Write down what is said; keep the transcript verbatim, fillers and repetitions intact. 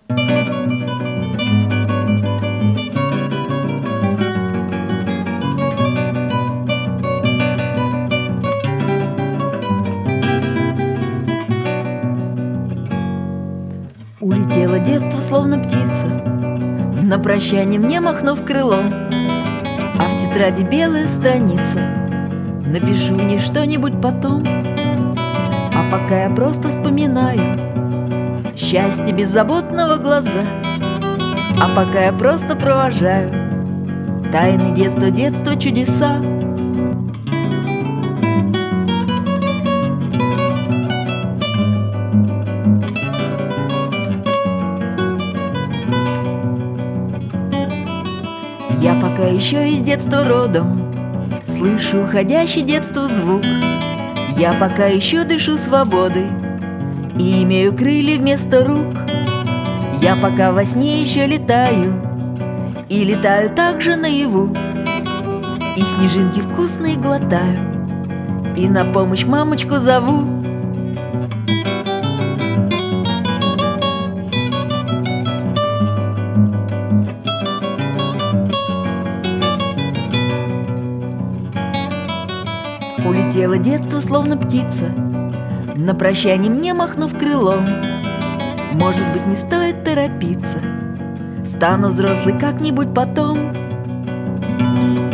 Улетело детство, словно птица, на прощание мне махнув крылом. А в тетради белая страница, напишу не что-нибудь потом. А пока я просто вспоминаю счастье беззаботного глаза, а пока я просто провожаю тайны детства, детства, чудеса. Я пока еще из детства родом, слышу уходящий детство звук. Я пока еще дышу свободой и имею крылья вместо рук. Я пока во сне еще летаю и летаю также наяву, и снежинки вкусные глотаю, и на помощь мамочку зову. Улетело детство, словно птица, на прощание мне махнув крылом. Может быть, не стоит торопиться, стану взрослой как-нибудь потом.